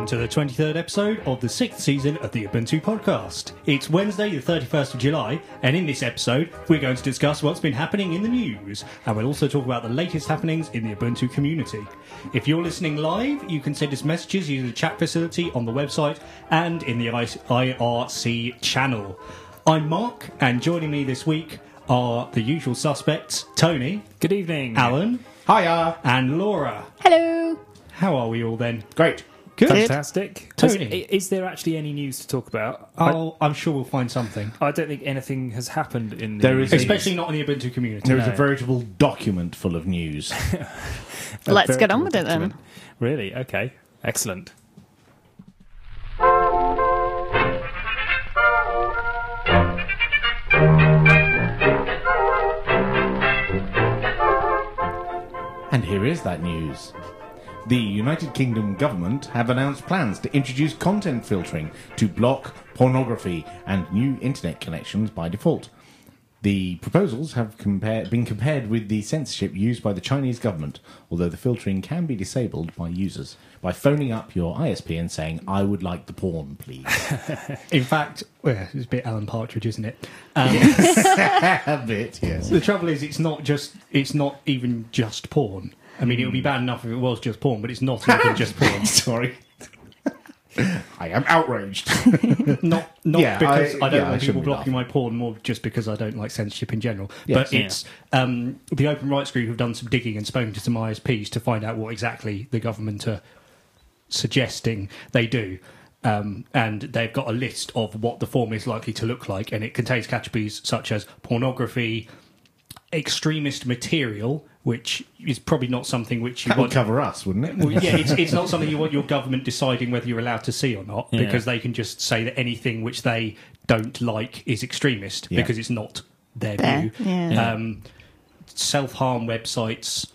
welcome to the 23rd episode of the 6th season of the Ubuntu podcast. It's Wednesday the 31st of July, and in this episode we're going to discuss what's been happening in the news, and we'll also talk about the latest happenings in the Ubuntu community. If you're listening live, you can send us messages using the chat facility on the website and in the IRC channel. I'm Mark, and joining me this week are the usual suspects, Tony. Good evening. Alan. Hiya. And Laura. Hello. How are we all then? Great. Good. Fantastic. Tony. Is there actually any news to talk about? I'm sure we'll find something. I don't think anything has happened in the There is Especially not in the Ubuntu community. There is No. a veritable document full of news. Let's get on with it then. Really? Okay. Excellent. And here is that news. The United Kingdom government have announced plans to introduce content filtering to block pornography and new internet connections by default. The proposals have been compared with the censorship used by the Chinese government, although the filtering can be disabled by users by phoning up your ISP and saying, "I would like the porn, please." In fact, well, it's a bit Alan Partridge, isn't it? A bit, yes. The trouble is, it's not even just porn. I mean, it would be bad enough if it was just porn, but it's not even just porn. Sorry. I am outraged. Not Yeah, because I don't I want people shouldn't be blocking my porn, more just because I don't like censorship in general. Yes. But it's the Open Rights Group have done some digging and spoken to some ISPs to find out what exactly the government are suggesting they do. And they've got a list of what the form is likely to look like, and it contains categories such as pornography, extremist material, which is probably not something which you That would want. cover us, wouldn't it? Well, yeah, it's not something you want your government deciding whether you're allowed to see or not, Yeah. because they can just say that anything which they don't like is extremist, Yeah. because it's not their There, view. yeah. Self-harm websites,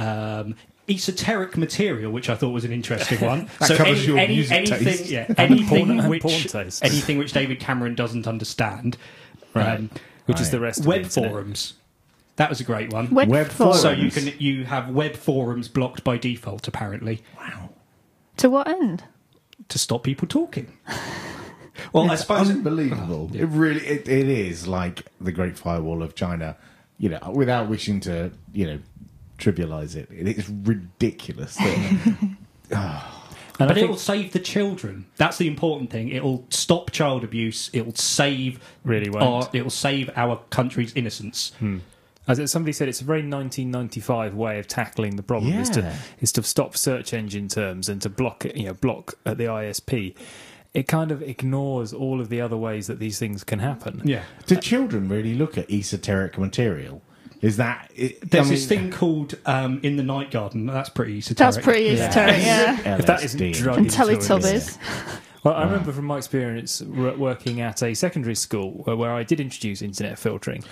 esoteric material, which I thought was an interesting one. That covers your music anything, taste. yeah, And anything porn which tastes. anything which David Cameron doesn't understand. Right. Which is Right. the rest of Web the internet. forums. That was a great one. Web forums. So you have web forums blocked by default, apparently, Wow. To what end? to stop people talking. Well, I suppose Unbelievable. It really it is like the Great Firewall of China, without wishing to, trivialize it. It is ridiculous. And But I think, it will save the children. That's the important thing. It will stop child abuse. It will save Really won't. It will save our country's innocence. as somebody said, it's a very 1995 way of tackling the problem. Yeah. Is to stop search engine terms and to block it. Block at the ISP. It kind of ignores all of the other ways that these things can happen. Yeah. Do children really look at esoteric material? Is that... There's this thing called In the Night Garden. That's pretty esoteric. That's pretty esoteric, yeah. If that isn't LSD. drug And influence. Teletubbies. Well, I remember from my experience working at a secondary school where I did introduce internet filtering.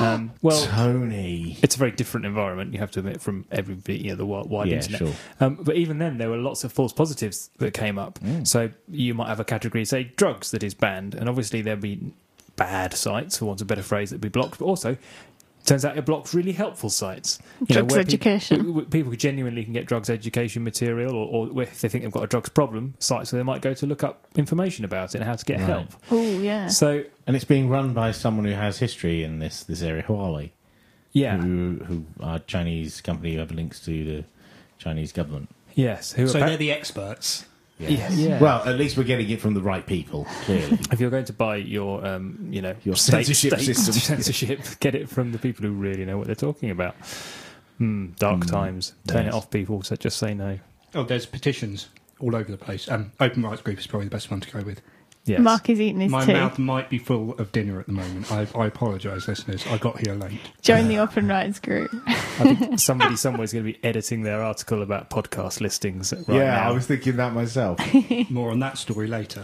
Tony. It's a very different environment, you have to admit, from everybody, the wide Yeah, internet. sure. But even then, there were lots of false positives that came up. So you might have a category, say, drugs that is banned, and obviously there'd be bad sites, for want of a better phrase, that would be blocked, but also... Turns out it blocks really helpful sites. Drugs where education. People genuinely can get drugs education material, or if they think they've got a drugs problem, sites where they might go to look up information about it and how to get Right. help. Oh, yeah. So, And it's being run by someone who has history in this area, Huawei, yeah, who are a Chinese company who have links to the Chinese government. yes. Who So appa- they're the experts. Yeah. Yeah. Well, at least we're getting it from the right people, clearly. If you're going to buy your, Your censorship system. censorship, get it from the people who really know what they're talking about. Dark times. Turn yes. it off, people. So just say no. Oh, there's petitions all over the place. Open Rights Group is probably the best one to go with. Yes. Mark is eating his My tea. mouth might be full of dinner at the moment. I apologise, listeners. I got here late. Join the Open Rights Group. I think somebody somewhere is going to be editing their article about podcast listings right now. I was thinking that myself. More on that story later.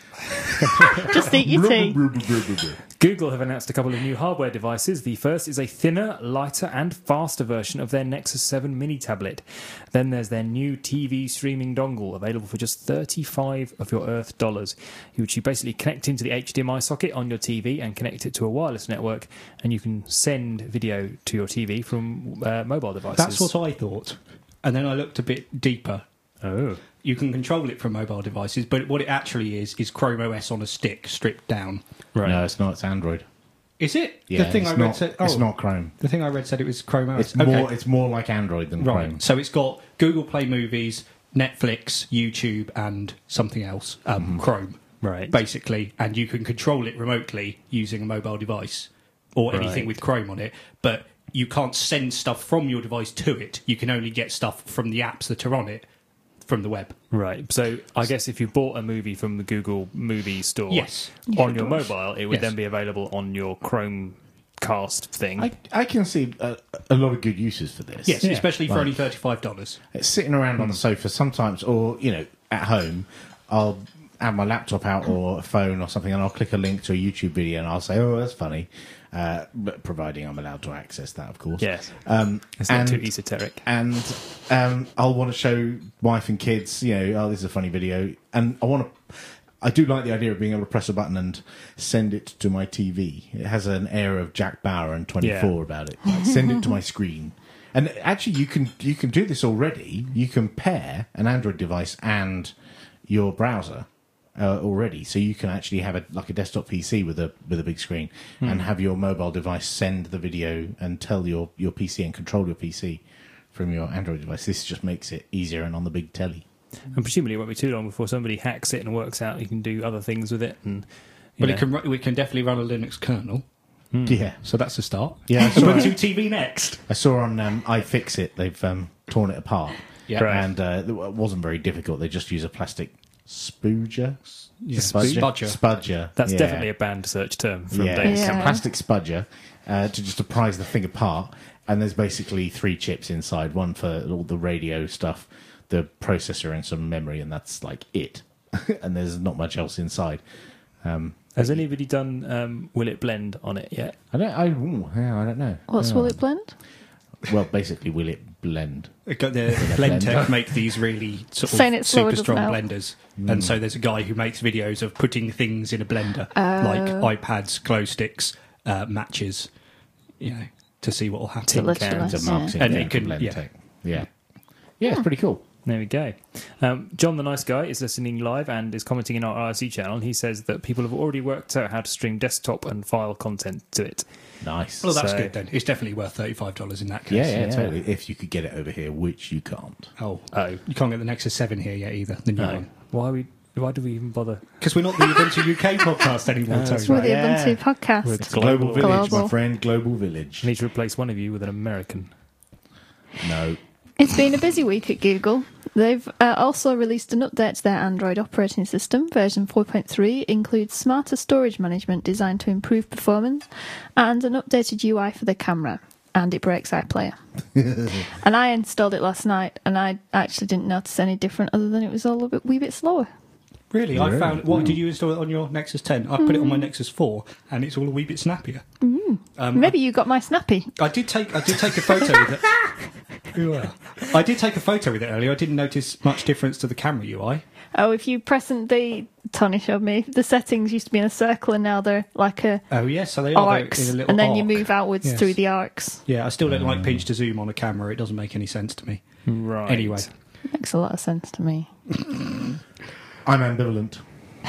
Just eat your tea. Google have announced a couple of new hardware devices. The first is a thinner, lighter and faster version of their Nexus 7 mini tablet. Then there's their new TV streaming dongle, available for just 35 of your Earth dollars, which you basically connect into the HDMI socket on your TV and connect it to a wireless network, and you can send video to your TV from mobile devices. That's what I thought. And then I looked a bit deeper. Oh. You can control it from mobile devices, but what it actually is Chrome OS on a stick, stripped down. Right. No, it's not. It's Android. Is it? Yeah, the thing it's I read not, said. it's not Chrome. The thing I read said it was Chrome OS. It's more like Android than Right. Chrome. So it's got Google Play Movies, Netflix, YouTube, and something else. Chrome, Right. basically, and you can control it remotely using a mobile device or anything Right. with Chrome on it. But you can't send stuff from your device to it. You can only get stuff from the apps that are on it from the web. Right. So I guess if you bought a movie from the Google Movie Store Yes. on your mobile, it would Yes. then be available on your Chromecast thing. I can see a lot of good uses for this. Yes, Yeah. especially for Right. only $35. It's sitting around on the sofa sometimes, or at home, I'll have my laptop out or a phone or something, and I'll click a link to a YouTube video, and I'll say, "Oh, that's funny," but providing I'm allowed to access that, of course. Yes. It's not and too esoteric. and I'll want to show wife and kids, oh, this is a funny video, and I do like the idea of being able to press a button and send it to my TV. It has an air of Jack Bauer and 24 about it. Like, send it to my screen. And actually, you can do this already. You can pair an Android device and your browser already, so you can actually have a desktop PC with a big screen and have your mobile device send the video and tell your PC and control your PC from your Android device. This just makes it easier and on the big telly. And presumably it won't be too long before somebody hacks it and works out you can do other things with it. And But we can definitely run a Linux kernel, Yeah, so that's a start. yeah. I saw, Ubuntu TV next. I saw on iFixit they've torn it apart. Yeah. Right. And it wasn't very difficult. They just use a plastic spudger. Yeah. Spudger. Spudger. that's yeah. definitely a banned search term from Yeah, Dave's it's a Yeah. plastic spudger to prise the thing apart. And there's basically 3 chips inside, one for all the radio stuff, the processor, and some memory, and that's like it. And there's not much else inside. Has anybody done Will It Blend on it yet? I don't know. What's Will It Blend? Well, basically, will it blend? The Blendtec make these really sort Saying of it slower super strong doesn't help. blenders, and so there's a guy who makes videos of putting things in a blender, like iPads, glow sticks, matches, to see what will happen. Tin Let's do cans. that. It's a marketing And thing it can- for Blend yeah. Tech. Yeah, it's pretty cool. There we go. John the Nice Guy is listening live and is commenting in our IRC channel. He says that people have already worked out how to stream desktop and file content to it. Nice. Well, that's So- good then. It's definitely worth $35 in that case. yeah, totally. If you could get it over here, which you can't. Oh, Oh. you can't get the Nexus 7 here yet either. The new No. one. Why do we even bother? Because we're not the Ubuntu UK podcast anymore, that's Tony. We're the Yeah. Ubuntu podcast. It's Global Village, my Global. friend. Global Village. I need to replace one of you with an American. No. It's been a busy week at Google. They've also released an update to their Android operating system. Version 4.3 includes smarter storage management designed to improve performance and an updated UI for the camera. And it breaks iPlayer. And I installed it last night, and I actually didn't notice any different other than it was all wee bit slower. Really? I Really? found. What did you install it on your Nexus 10? I put it on my Nexus 4, and it's all a wee bit snappier. Maybe you got my snappy. I did take a photo with it. Yeah. I did take a photo with it earlier. I didn't notice much difference to the camera UI. Oh, if you press Tony showed me, the settings used to be in a circle and now they're like a Oh yes, so they are arcs. in a little And then you arc. move outwards Yes. through the arcs. Yeah, I still don't like pinch to zoom on a camera. It doesn't make any sense to me. Right. Anyway, Makes a lot of sense to me. I'm ambivalent.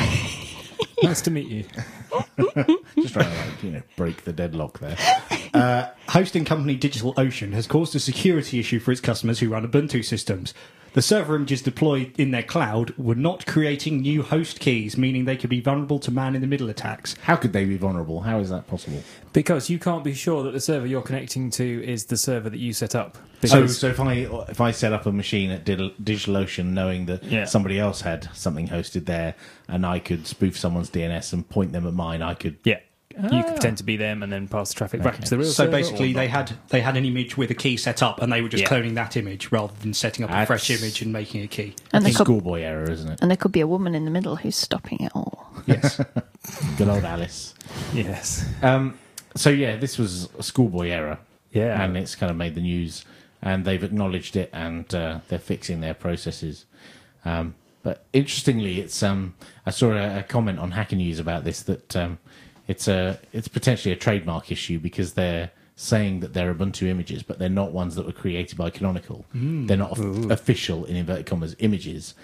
Nice to meet you. Just trying to, break the deadlock there. hosting company DigitalOcean has caused a security issue for its customers who run Ubuntu systems. The server images deployed in their cloud were not creating new host keys, meaning they could be vulnerable to man-in-the-middle attacks. How could they be vulnerable? How is that possible? Because you can't be sure that the server you're connecting to is the server that you set up. So, Because so if I set up a machine at DigitalOcean knowing that Yeah. somebody else had something hosted there, and I could spoof someone's DNS and point them at mine, I could... yeah, you could pretend to be them and then pass the traffic back to the real So server. basically, or they not. had an image with a key set up, and they were just Yeah. cloning that image rather than setting up a That's- fresh image and making a key. And there, could, Schoolboy error, isn't it? and there could be a woman in the middle who's stopping it all. Yes. Good old Alice. Yes. So yeah, this was a schoolboy error. Yeah. And it's kind of made the news, and they've acknowledged it, and they're fixing their processes. But interestingly, it's I saw a comment on Hacker News about this, that it's potentially a trademark issue because they're saying that they're Ubuntu images, but they're not ones that were created by Canonical. They're not official, in inverted commas, images.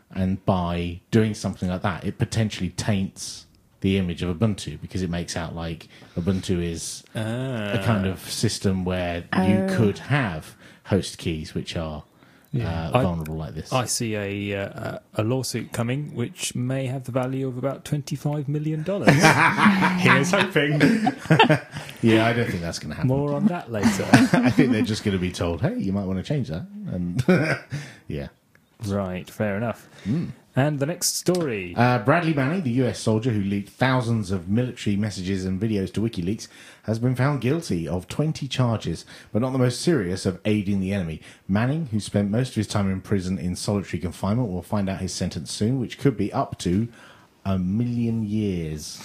and by doing something like that, it potentially taints the image of Ubuntu because it makes out like Ubuntu is a kind of system where you could have host keys which are vulnerable like this. I see a lawsuit coming which may have the value of about $25 million. Here's hoping. Yeah, I don't think that's going to happen. More on that later. I think they're just going to be told, hey, you might want to change that. And yeah. Right, fair enough. And the next story. Bradley Manning, the US soldier who leaked thousands of military messages and videos to WikiLeaks, has been found guilty of 20 charges, but not the most serious of aiding the enemy. Manning, who spent most of his time in prison in solitary confinement, will find out his sentence soon, which could be up to 1 million years.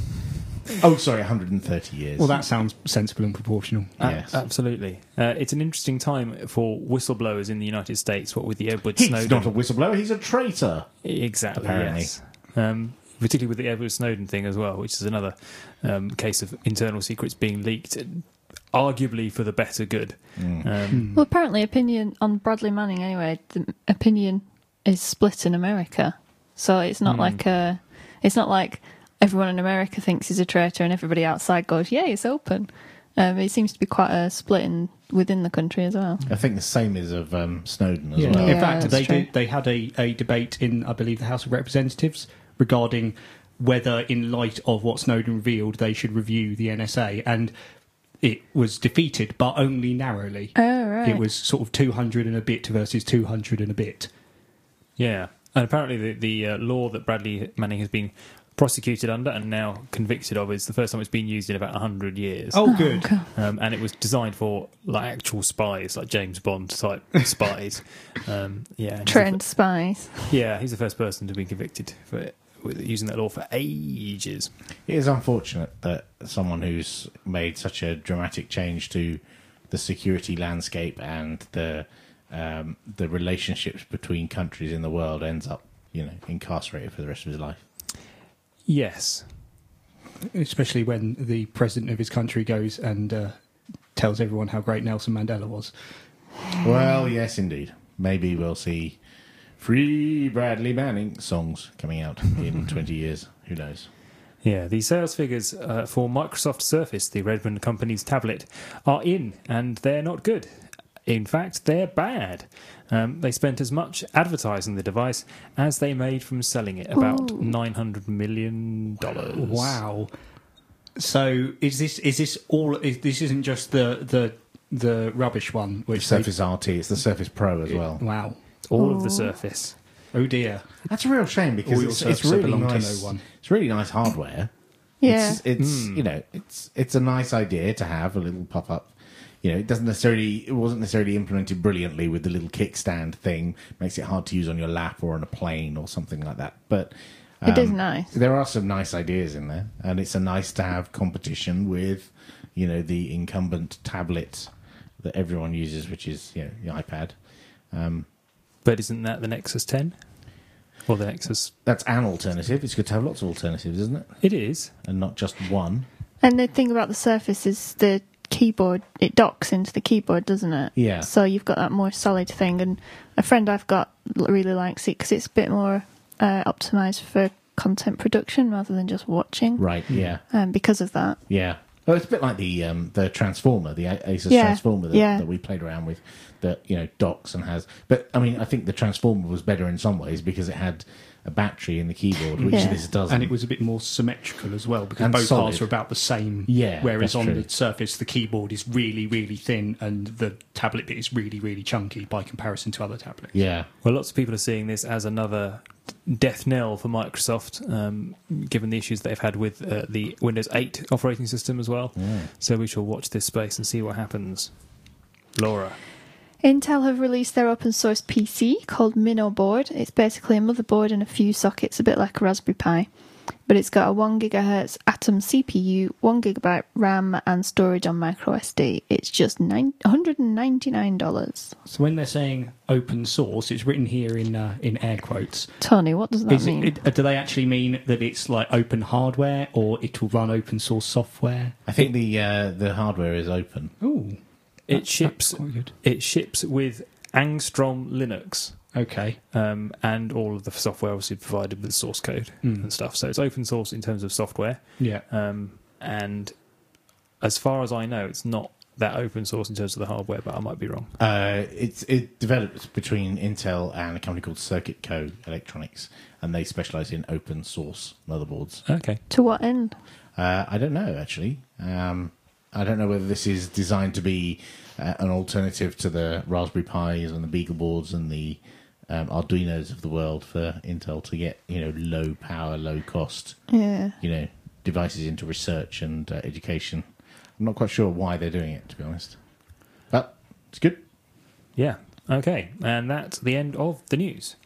130 years. Well, that sounds sensible and proportional. Yes. Absolutely. It's an interesting time for whistleblowers in the United States, what with the Edward He's Snowden. not a whistleblower, he's a traitor. Exactly, apparently. yes. Particularly with the Edward Snowden thing as well, which is another case of internal secrets being leaked, arguably for the better good. Well, apparently, opinion on Bradley Manning, anyway, the opinion is split in America. So it's not like everyone in America thinks he's a traitor and everybody outside goes, yeah, it's open. It seems to be quite a split within the country as well. I think the same is of Snowden as Yeah. well. In fact, that's true. they had a debate in, I believe, the House of Representatives regarding whether, in light of what Snowden revealed, they should review the NSA, and it was defeated, but only narrowly. Oh, right. It was sort of 200 and a bit versus 200 and a bit. Yeah. And apparently the law that Bradley Manning has been prosecuted under and now convicted of is the first time it's been used in about 100 years. Oh, good. And it was designed for like actual spies, like James Bond type spies. And Trained spies. he's the first person to be convicted for using that law for ages. It is unfortunate that someone who's made such a dramatic change to the security landscape and the relationships between countries in the world ends up, incarcerated for the rest of his life. Yes. Especially when the president of his country goes and tells everyone how great Nelson Mandela was. Well, yes, indeed. Maybe we'll see Free Bradley Manning songs coming out in 20 years. Who knows? Yeah, the sales figures for Microsoft Surface, the Redmond company's tablet, are in, and they're not good. In fact, they're bad. They spent as much advertising the device as they made from selling it, about $900 million. Wow. So is this all? This isn't just the rubbish one, which Surface RT, it's the Surface Pro as well. Wow. All of the Surface. Oh dear. That's a real shame because All your it's Surfaces really belong to nice. no one. It's really nice hardware. Yeah. It's a nice idea to have a little pop up. It wasn't necessarily implemented brilliantly with the little kickstand thing. Makes it hard to use on your lap or on a plane or something like that. But It is nice. There are some nice ideas in there, and it's a nice to have competition with, the incumbent tablet that everyone uses, which is the iPad. But isn't that the Nexus 10? Or the Nexus? That's an alternative. It's good to have lots of alternatives, isn't it? It is. And not just one. And the thing about the Surface is the keyboard, it docks into the keyboard, doesn't it? Yeah. So you've got that more solid thing, and a friend I've got really likes it because it's a bit more optimised for content production rather than just watching. Right, yeah. Because of that. Yeah. Well, it's a bit like the Transformer, the Asus Yeah, Transformer yeah. that we played around with, that docks and has. But I mean, I think the Transformer was better in some ways because it had a battery in the keyboard, which Yeah. this doesn't. And it was a bit more symmetrical as well, because And both solid. parts are about the same. Yeah, Whereas that's on true. the Surface, the keyboard is really, really thin, and the tablet bit is really, really chunky by comparison to other tablets. Yeah. Well, lots of people are seeing this as another death knell for Microsoft, given the issues they've had with the Windows 8 operating system as well. Yeah. So we shall watch this space and see what happens. Laura. Intel have released their open source PC called Minnow Board. It's basically a motherboard and a few sockets, a bit like a Raspberry Pi. But it's got a 1 GHz Atom CPU, 1 GB RAM, and storage on microSD. It's just $199. So when they're saying open source, it's written here in air quotes. Tony, what does that mean? Do they actually mean that it's like open hardware, or it will run open source software? I think the hardware is open. Ooh. It ships Quite good. with Angstrom Linux. Okay. and all of the software obviously provided with source code and stuff. So it's open source in terms of software. Yeah. And as far as I know, it's not that open source in terms of the hardware, but I might be wrong. It developed between Intel and a company called Circuit Co. Electronics, and they specialise in open source motherboards. Okay. To what end? I don't know, actually. I don't know whether this is designed to be an alternative to the Raspberry Pis and the BeagleBoards and the Arduinos of the world for Intel to get, low power, low cost, Yeah. devices into research and education. I'm not quite sure why they're doing it, to be honest. But it's good. Yeah. Okay. And that's the end of the news.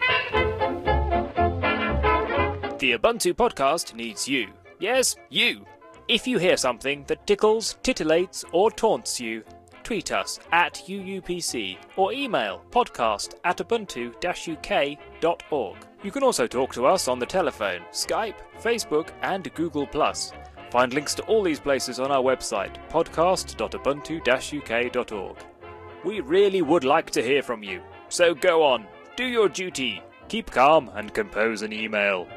The Ubuntu podcast needs you. Yes, you. If you hear something that tickles, titillates, or taunts you, tweet us at UUPC or email podcast@ubuntu-uk.org. You can also talk to us on the telephone, Skype, Facebook, and Google+. Find links to all these places on our website, podcast.ubuntu-uk.org. We really would like to hear from you, so go on, do your duty, keep calm and compose an email.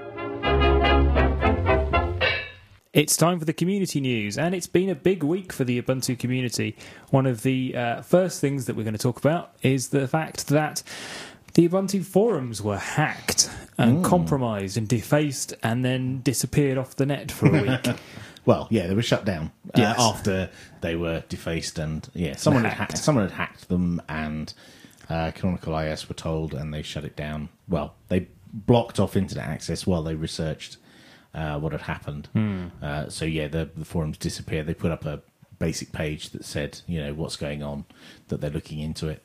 It's time for the community news, and it's been a big week for the Ubuntu community. One of the first things that we're going to talk about is the fact that the Ubuntu forums were hacked and compromised and defaced and then disappeared off the net for a week. Well, yeah, they were shut down Yes. after they were defaced, and someone had hacked them, and Canonical IS were told, and they shut it down. Well, they blocked off internet access while they researched what had happened. So the forums disappeared. They put up a basic page that said, what's going on, that they're looking into it,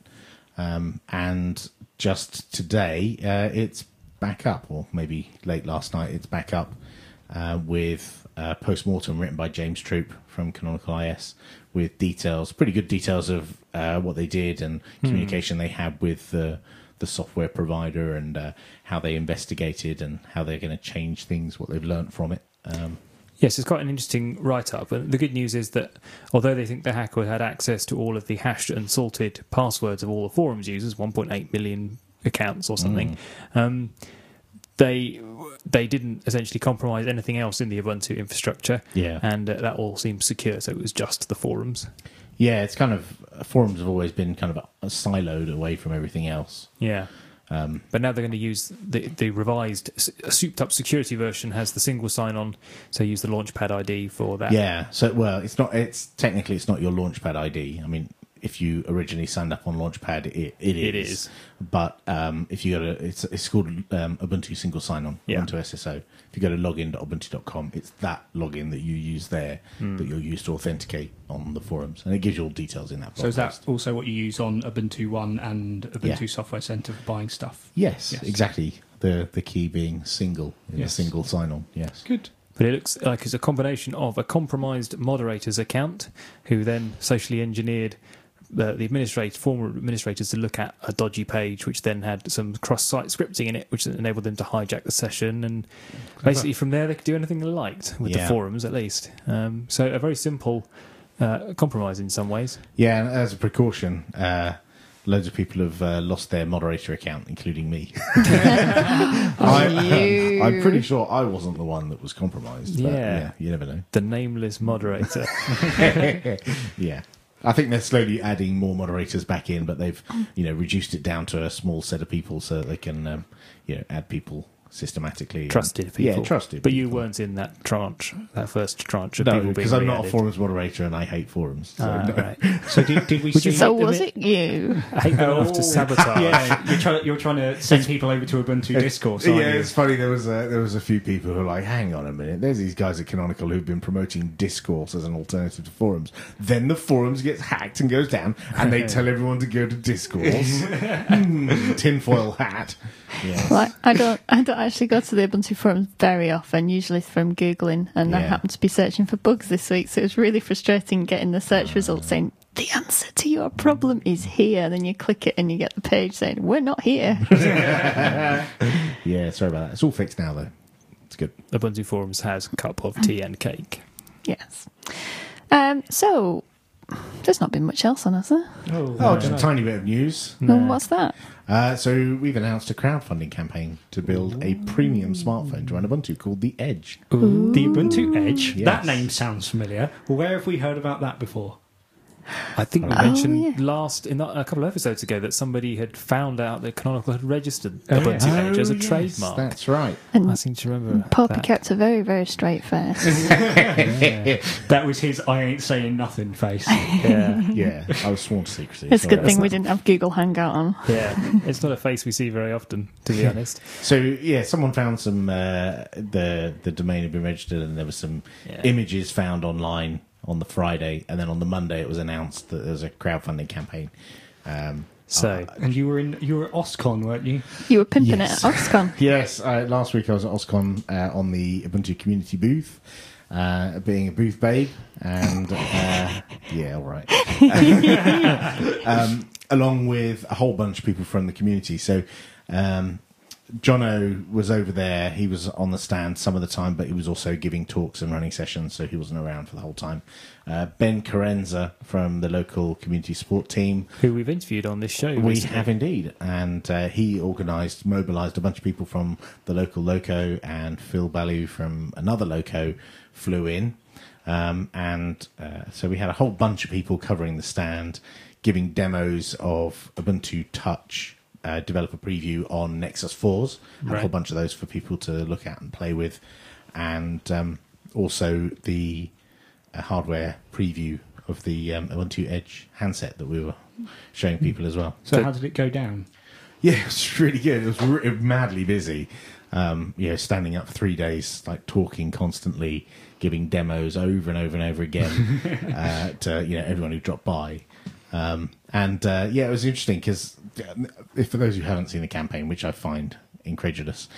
and just today it's back up, or maybe late last night it's back up with post-mortem written by James Troop from Canonical IS with details, pretty good details of what they did and communication they had with the software provider and how they investigated and how they're going to change things, what they've learnt from it. Yes, it's quite an interesting write-up. And the good news is that although they think the hacker had access to all of the hashed and salted passwords of all the forums users, 1.8 million accounts or something, they didn't essentially compromise anything else in the Ubuntu infrastructure, and that all seems secure, so it was just the forums. Yeah, it's kind of... forums have always been kind of siloed away from everything else. Yeah. But now they're going to use the revised, souped-up security version has the single sign-on, so use the Launchpad ID for that. Yeah, so, it's technically it's not your Launchpad ID. I mean, if you originally signed up on Launchpad, it is. But if you go to... It's called Ubuntu Single Sign-On, Ubuntu SSO. If you go to login.ubuntu.com, it's that login that you use there that you'll use to authenticate on the forums. And it gives you all details in that blog So is that post. also what you use on Ubuntu One and Ubuntu Software Center for buying stuff? Yes, exactly. The key being single, in a single sign-on, yes. Good. But it looks like it's a combination of a compromised moderator's account, who then socially engineered the former administrators to look at a dodgy page, which then had some cross-site scripting in it, which enabled them to hijack the session, and basically from there they could do anything they liked with the forums, at least. So a very simple compromise in some ways. Yeah, and as a precaution, loads of people have lost their moderator account, including me. I'm pretty sure I wasn't the one that was compromised. But yeah, you never know. The nameless moderator. Yeah. I think they're slowly adding more moderators back in, but they've, reduced it down to a small set of people so that they can, add people systematically. Trusted people. Yeah, trusted But people. you weren't in that first tranche of No, people being because I'm not a re-added. forums moderator and I hate forums. So no. Right. So did we see... So was it you? I hate them enough to sabotage. Yeah, you're trying to send people over to Ubuntu Discourse, aren't Yeah, you? it's funny. There was a few people who were like, "Hang on a minute, there's these guys at Canonical who've been promoting Discourse as an alternative to forums. Then the forums gets hacked and goes down, and they tell everyone to go to Discourse. Tinfoil hat. Yes. Like, I don't actually go to the Ubuntu forums very often, usually from Googling, and I Yeah. happened to be searching for bugs this week, so it was really frustrating getting the search results saying, the answer to your problem is here. Then you click it and you get the page saying, we're not here. Yeah, sorry about that. It's all fixed now, though. It's good. Ubuntu Forums has a cup of tea and cake. Yes. So, There's not been much else on, has there? Oh, just a tiny bit of news. And what's that? So we've announced a crowdfunding campaign to build a premium smartphone to run Ubuntu called the Edge. The Ubuntu Edge. Yes. That name sounds familiar. Well, where have we heard about that before? I think we mentioned yeah. a couple of episodes ago that somebody had found out that Canonical had registered Oh, Ubuntu yeah. Edge as a yes, trademark. That's right. And I seem to remember Poppy that. kept a very, very straight face. That was his I ain't saying nothing face. Yeah, Yeah, I was sworn to secrecy. It's a good sorry. thing we didn't have Google Hangout on. yeah. It's not a face we see very often, to be honest. So yeah, someone found some the domain had been registered, and there was some Yeah. images found online on the Friday, and then on the Monday it was announced that there was a crowdfunding campaign. So And you were at OSCON, weren't you? You were pimping Yes. it at Oxcon. Yes, last week I was at OSCON on the Ubuntu community booth, being a booth babe, and yeah, all right. Along with a whole bunch of people from the community. So Jono was over there. He was on the stand some of the time, but he was also giving talks and running sessions, so he wasn't around for the whole time. Ben Carenza from the local community support team. who we've interviewed on this show We recently. have indeed, and he mobilised a bunch of people from the local loco, and Phil Ballew from another loco flew in, so we had a whole bunch of people covering the stand, giving demos of Ubuntu Touch developer preview on Nexus 4s, had a Right. whole bunch of those for people to look at and play with, and also the hardware preview of the Ubuntu Edge handset that we were showing people as well. So how did it go down? Yeah, it was really good. It was madly busy. Standing up for 3 days, like talking constantly, giving demos over and over and over again to everyone who dropped by. It was interesting because, for those who haven't seen the campaign, which I find incredulous,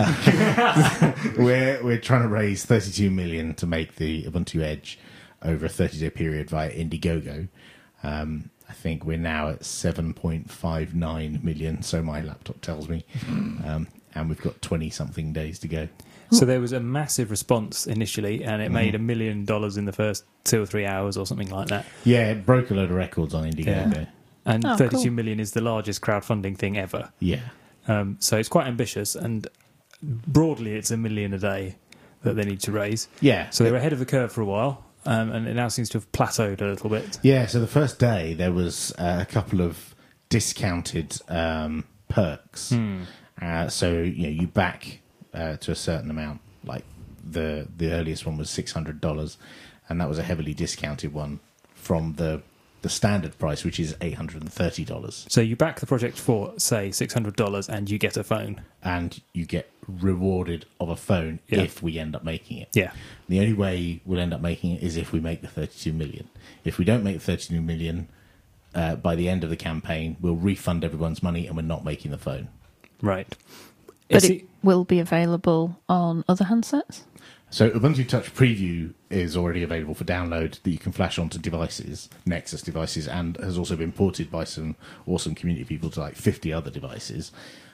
we're trying to raise 32 million to make the Ubuntu Edge over a 30-day period via Indiegogo. I think we're now at 7.59 million, so my laptop tells me, and we've got 20-something days to go. So there was a massive response initially, and it made $1 million in the first 2 or 3 hours or something like that. Yeah, it broke a load of records on Indiegogo. Yeah. And Oh, 32 cool. million is the largest crowdfunding thing ever. Yeah. So it's quite ambitious, and broadly it's $1 million a day that they need to raise. Yeah. So they were ahead of the curve for a while, and it now seems to have plateaued a little bit. Yeah, so the first day there was a couple of discounted perks. So you back to a certain amount. Like the earliest one was $600, and that was a heavily discounted one from the standard price, which is $830. So you back the project for, say, $600, and you get a phone. And you get rewarded of a phone Yeah. if we end up making it. Yeah. The only way we'll end up making it is if we make the 32 million. If we don't make the 32 million by the end of the campaign, we'll refund everyone's money and we're not making the phone. Right. But it will be available on other handsets? So Ubuntu Touch Preview is already available for download that you can flash onto devices, Nexus devices, and has also been ported by some awesome community people to like 50 other devices.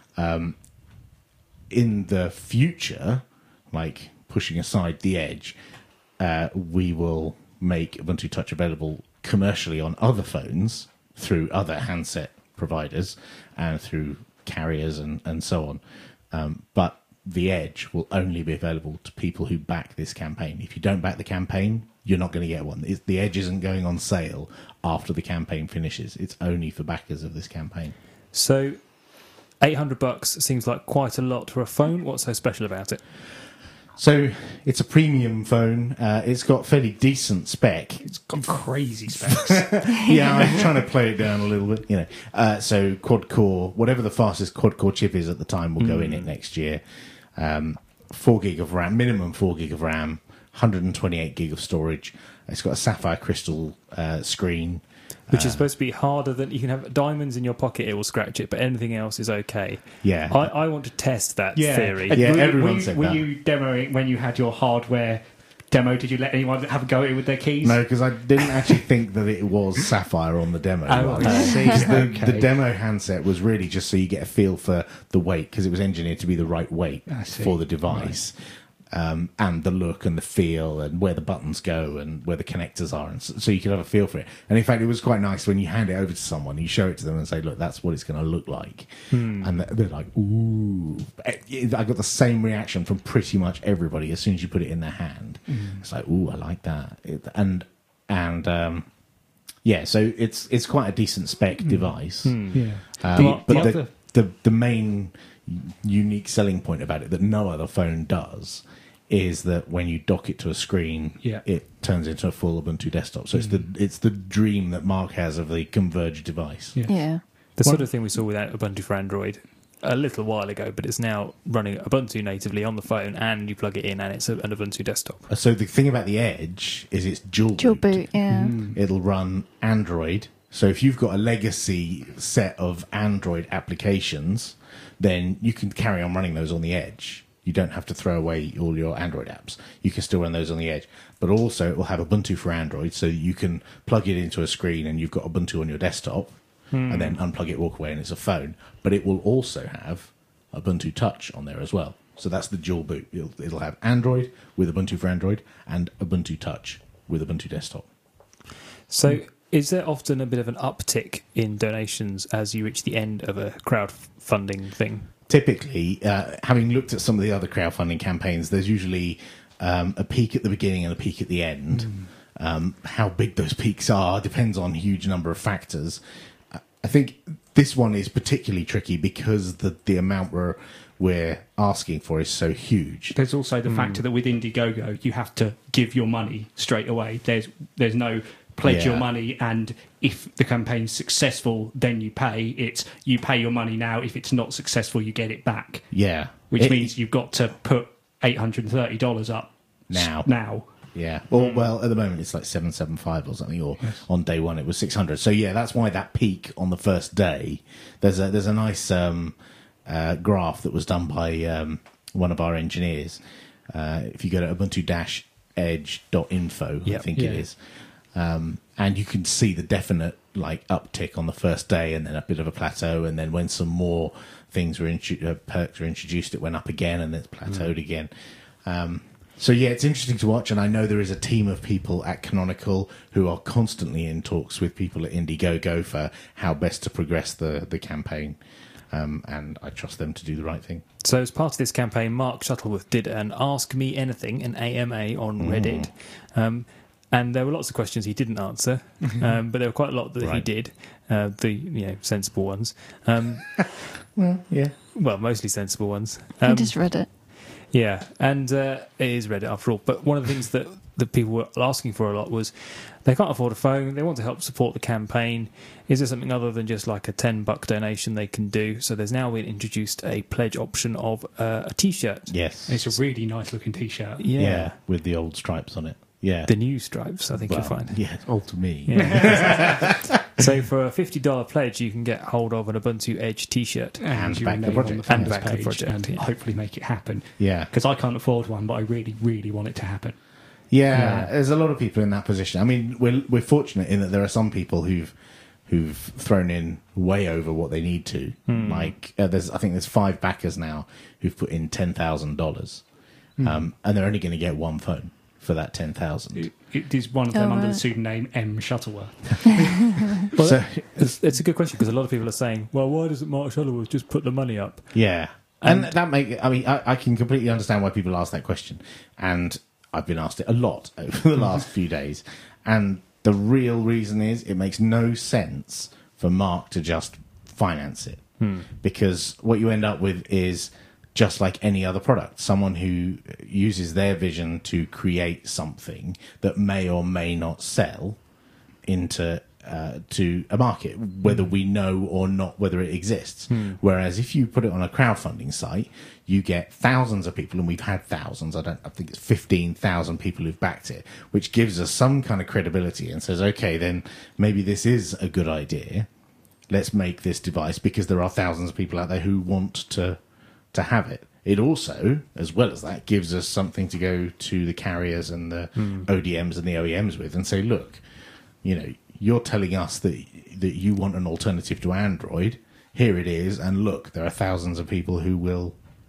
In the future, like pushing aside the Edge, we will make Ubuntu Touch available commercially on other phones through other handset providers and through carriers and so on. But the Edge will only be available to people who back this campaign. If you don't back the campaign, you're not going to get one. The Edge isn't going on sale after the campaign finishes. It's only for backers of this campaign. So $800 seems like quite a lot for a phone. What's so special about it? So it's a premium phone. It's got fairly decent spec. It's got crazy specs. Yeah, I'm trying to play it down a little bit. So quad core, whatever the fastest quad core chip is at the time, will go in it next year. 4 gig of RAM, minimum 4 gig of RAM, 128 gig of storage. It's got a sapphire crystal screen. Which is supposed to be harder than... You can have diamonds in your pocket, it will scratch it, but anything else is okay. Yeah. I want to test that theory. Yeah, Were everyone said were that. you demoing when you had your hardware demo? Did you let anyone have a go at it with their keys? No, because I didn't actually think that it was sapphire on the demo. Oh, Right? I see. 'Cause the Okay. demo handset was really just so you get a feel for the weight, because it was engineered to be the right weight I see. for the device. and the look and the feel and where the buttons go and where the connectors are, and so you can have a feel for it. And in fact, it was quite nice when you hand it over to someone, you show it to them and say, look, that's what it's going to look like. And they're like, ooh. I got the same reaction from pretty much everybody as soon as you put it in their hand. It's like, ooh, I like that. Yeah, so it's quite a decent spec device. Yeah. But the main unique selling point about it that no other phone does is that when you dock it to a screen, it turns into a full Ubuntu desktop. So it's the dream that Mark has of the converged device. Yeah. The sort of thing we saw with Ubuntu for Android a little while ago, but it's now running Ubuntu natively on the phone, and you plug it in and it's an Ubuntu desktop. So the thing about the Edge is it's dual boot, yeah. It'll run Android. So if you've got a legacy set of Android applications, then you can carry on running those on the Edge. You don't have to throw away all your Android apps. You can still run those on the Edge. But also it will have Ubuntu for Android, so you can plug it into a screen and you've got Ubuntu on your desktop, and then unplug it, walk away, and it's a phone. But it will also have Ubuntu Touch on there as well. So that's the dual boot. It'll have Android with Ubuntu for Android and Ubuntu Touch with Ubuntu Desktop. So is there often a bit of an uptick in donations as you reach the end of a crowdfunding thing? Typically, having looked at some of the other crowdfunding campaigns, there's usually a peak at the beginning and a peak at the end. How big those peaks are depends on a huge number of factors. I think this one is particularly tricky because the amount we're asking for is so huge. There's also the factor that with Indiegogo, you have to give your money straight away. There's no pledge your money, and if the campaign's successful, then you pay. It's you pay your money now. If it's not successful, you get it back. Yeah. Which means you've got to put $830 up now. Yeah. Well, at the moment it's like 775 or something, or on day one it was 600. So yeah, that's why that peak on the first day. There's a nice graph that was done by one of our engineers. If you go to ubuntu-edge.info, I think it is, and you can see the definite uptick on the first day, and then a bit of a plateau, and then when some more things were perks were introduced, it went up again, and then it's plateaued again. So yeah, it's interesting to watch, and I know there is a team of people at Canonical who are constantly in talks with people at Indiegogo for how best to progress the campaign, and I trust them to do the right thing. So as part of this campaign, Mark Shuttleworth did an Ask Me Anything, an AMA on Reddit, and there were lots of questions he didn't answer, but there were quite a lot that he did, the sensible ones. Well, mostly sensible ones. I just read it. Yeah, and it is Reddit after all. But one of the things that the people were asking for a lot was they can't afford a phone, they want to help support the campaign. Is there something other than just like a $10 donation they can do? So there's now been introduced a pledge option of a T-shirt. Yes. It's a really nice looking T-shirt. Yeah, with the old stripes on it. Yeah. The new stripes, I think you'll find. Yeah, old to me. Yeah. So for a $50 pledge, you can get hold of an Ubuntu Edge T-shirt. And back the project. And back the project, and hopefully make it happen. Yeah. Because I can't afford one, but I really, really want it to happen. Yeah, there's a lot of people in that position. I mean, we're fortunate in that there are some people who've thrown in way over what they need to. I think there's 5 backers now who've put in $10,000, and they're only going to get one phone for that 10,000. It is one of them under the pseudonym M. Shuttleworth. Well, it's a good question because a lot of people are saying, well, why doesn't Mark Shuttleworth just put the money up? Yeah. And I can completely understand why people ask that question. And I've been asked it a lot over the last few days. And the real reason is it makes no sense for Mark to just finance it. Because what you end up with is just like any other product, someone who uses their vision to create something that may or may not sell into to a market, whether we know or not whether it exists. Whereas if you put it on a crowdfunding site, you get thousands of people, and we've had thousands. I think it's 15,000 people who've backed it, which gives us some kind of credibility and says, okay, then maybe this is a good idea. Let's make this device because there are thousands of people out there who want to have it. It also, as well as that, gives us something to go to the carriers and the ODMs and the OEMs with and say, look, you're telling us that you want an alternative to Android. Here it is, and look, there are thousands of people who will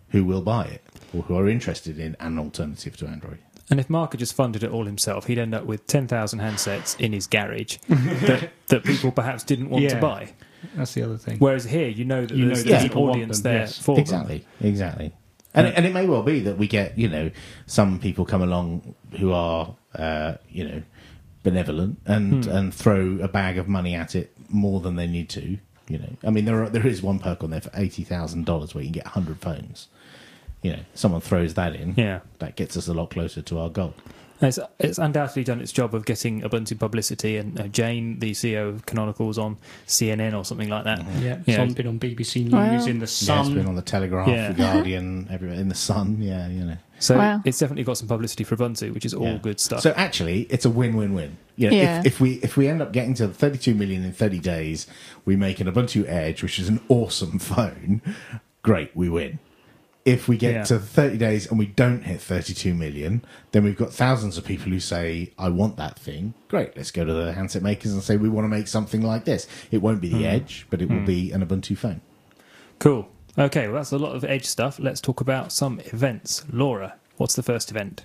who will buy it or who are interested in an alternative to Android. And if Mark had just funded it all himself, he'd end up with 10,000 handsets in his garage that people perhaps didn't want to Yeah. buy. That's the other thing. Whereas here, you know that You know there's that an people want audience them, there yes. for them. Exactly. And it may well be that we get, some people come along who are, benevolent and throw a bag of money at it more than they need to. I mean, there is one perk on there for $80,000 where you can get 100 phones. Someone throws that in. Yeah. That gets us a lot closer to our goal. It's undoubtedly done its job of getting Ubuntu publicity, and Jane, the CEO of Canonical, was on CNN or something like that. Yeah, Yeah. it's been on BBC News, Wow. in the Yeah, it's Sun. been on the Telegraph, Yeah. the Guardian, everywhere in the Sun. Yeah, So Wow. it's definitely got some publicity for Ubuntu, which is all Yeah. good stuff. So actually, it's a win-win-win. Yeah. If we end up getting to 32 million in 30 days, we make an Ubuntu Edge, which is an awesome phone. Great, we win. If we get Yeah. to 30 days and we don't hit 32 million, then we've got thousands of people who say, I want that thing. Great, let's go to the handset makers and say, we want to make something like this. It won't be the Edge, but it will be an Ubuntu phone. Cool. Okay, well, that's a lot of Edge stuff. Let's talk about some events. Laura, what's the first event?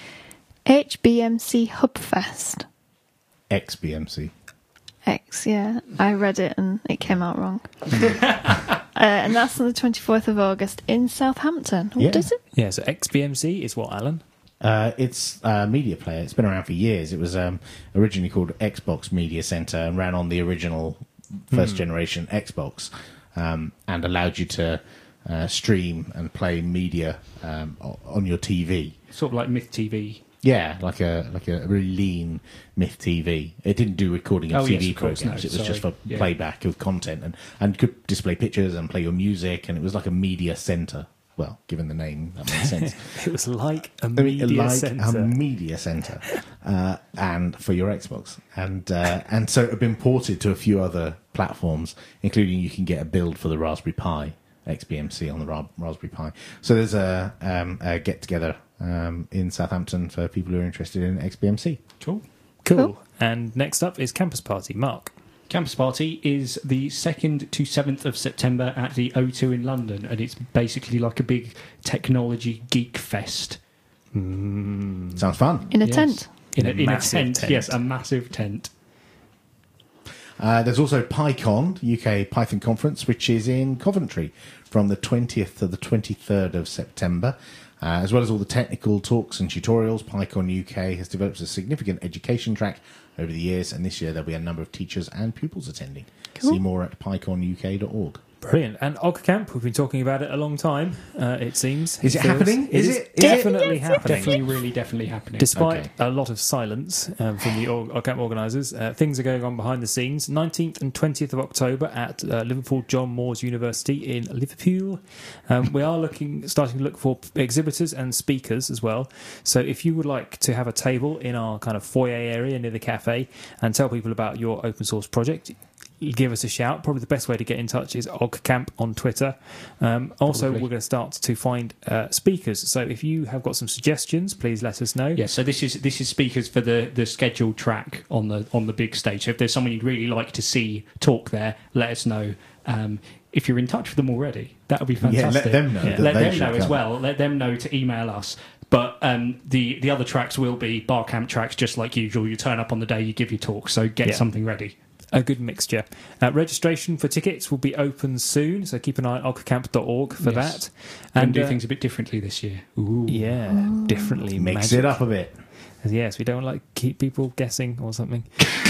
HBMC Hubfest. XBMC. X, yeah. I read it and it came out wrong. And that's on the 24th of August in Southampton. What Yeah. is it? Yeah, so XBMC is what, Alan? It's a media player. It's been around for years. It was originally called Xbox Media Center and ran on the original first generation Xbox, and allowed you to stream and play media on your TV. Sort of like Myth TV. Yeah, like a really lean Myth TV. It didn't do recording of Oh, TV yes, of course, programs. no, It was just for sorry. Yeah. playback of content and could display pictures and play your music. And it was like a media center. Well, given the name, that makes sense. It was like a I mean, media like centre. a media center, and for your Xbox, and so it had been ported to a few other platforms, including you can get a build for the Raspberry Pi XBMC on the Raspberry Pi. So there's a get together in Southampton for people who are interested in XBMC. Cool. Cool. And next up is Campus Party. Mark. Campus Party is the 2nd to 7th of September at the O2 in London, and it's basically like a big technology geek fest. Sounds fun. In a Yes. tent. In a massive tent. tent. Yes, a massive tent. There's also PyCon, UK Python Conference, which is in Coventry from the 20th to the 23rd of September. As well as all the technical talks and tutorials, PyCon UK has developed a significant education track over the years, and this year there'll be a number of teachers and pupils attending. See more at pyconuk.org. Brilliant. And OggCamp, we've been talking about it a long time, it seems. Is it happening? Is Is it? it? Definitely happening. Definitely happening. Despite Okay. a lot of silence from the OggCamp organisers, things are going on behind the scenes. 19th and 20th of October at Liverpool John Moores University in Liverpool. We are starting to look for exhibitors and speakers as well. So if you would like to have a table in our kind of foyer area near the cafe and tell people about your open source project, give us a shout. Probably the best way to get in touch is OggCamp on Twitter. Also, Probably. we're going to start to find speakers. So if you have got some suggestions, please let us know. Yeah, so this is speakers for the scheduled track on the big stage. So if there's someone you'd really like to see talk there, let us know. If you're in touch with them already, that would be fantastic. Yeah, let them know. Yeah. that Let they them should know as come. well. Let them know to email us. But the other tracks will be bar camp tracks, just like usual. You turn up on the day, you give your talk, so get Yeah. something ready. A good mixture. Registration for tickets will be open soon, so keep an eye on oggcamp.org for Yes. that. And do things a bit differently this year. Ooh. Yeah, differently. Mix magic. it up a bit. Yes, we don't keep people guessing or something.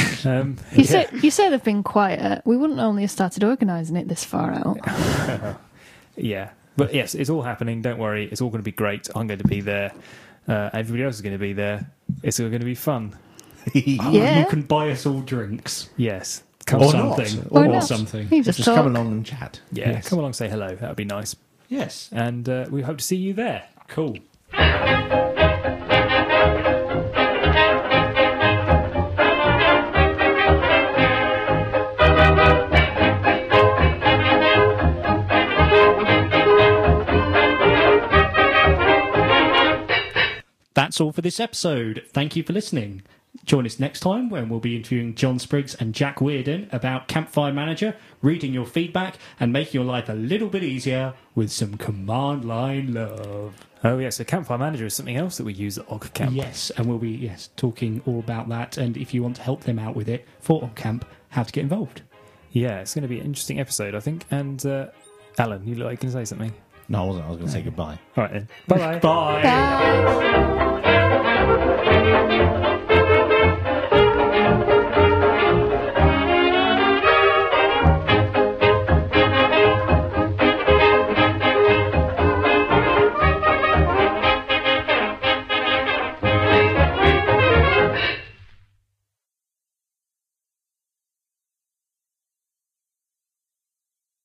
You say they've been quiet. We wouldn't only have started organising it this far out. Yeah, but yes, it's all happening. Don't worry, it's all going to be great. I'm going to be there. Everybody else is going to be there. It's all going to be fun. Yeah. You can buy us all drinks. Yes, Or come Or along. not. something. Or Or not. something. You just Just talk. come along and chat. Yeah, Yes. come along, say hello. That would be nice. Yes. And we hope to see you there. Cool. That's all for this episode. Thank you for listening. Join us next time when we'll be interviewing John Spriggs and Jack Weirden about Campfire Manager, reading your feedback and making your life a little bit easier with some command line love. Oh, yeah, so Campfire Manager is something else that we use at OggCamp. Yes, and we'll be talking all about that, and if you want to help them out with it for OggCamp, how to get involved. Yeah, it's going to be an interesting episode, I think. And, Alan, you look like you can say something. No, I wasn't. I was going to say goodbye. All right, then. Bye-bye. Bye. Bye.